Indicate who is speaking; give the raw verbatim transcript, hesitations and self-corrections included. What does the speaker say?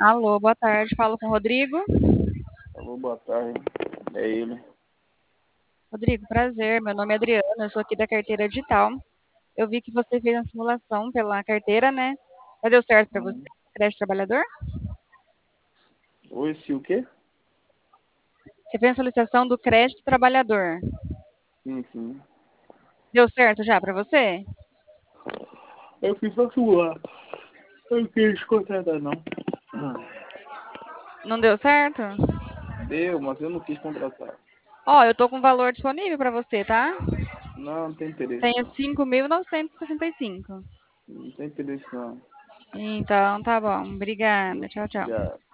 Speaker 1: Alô, boa tarde. Falo com o Rodrigo.
Speaker 2: Alô, boa tarde. É ele.
Speaker 1: Rodrigo, prazer. Meu nome é Adriana, eu sou aqui da carteira digital. Eu vi que você fez uma simulação pela carteira, né? Mas deu certo para você?
Speaker 2: Hum.
Speaker 1: Crédito trabalhador?
Speaker 2: Oi, se o quê?
Speaker 1: Você fez a solicitação do crédito trabalhador.
Speaker 2: Sim, sim.
Speaker 1: Deu certo já para você?
Speaker 2: Eu fiz pra suar. Eu não queria contratar, não. Hum.
Speaker 1: Não deu certo?
Speaker 2: Deu, mas eu não quis contratar.
Speaker 1: Ó, eu tô com valor disponível para você, tá?
Speaker 2: Não, não tem interesse,
Speaker 1: Tenho
Speaker 2: não.
Speaker 1: cinco mil novecentos e sessenta e cinco.
Speaker 2: Não tem interesse, não.
Speaker 1: Então, tá bom. Obrigada. Tchau, tchau.
Speaker 2: Já.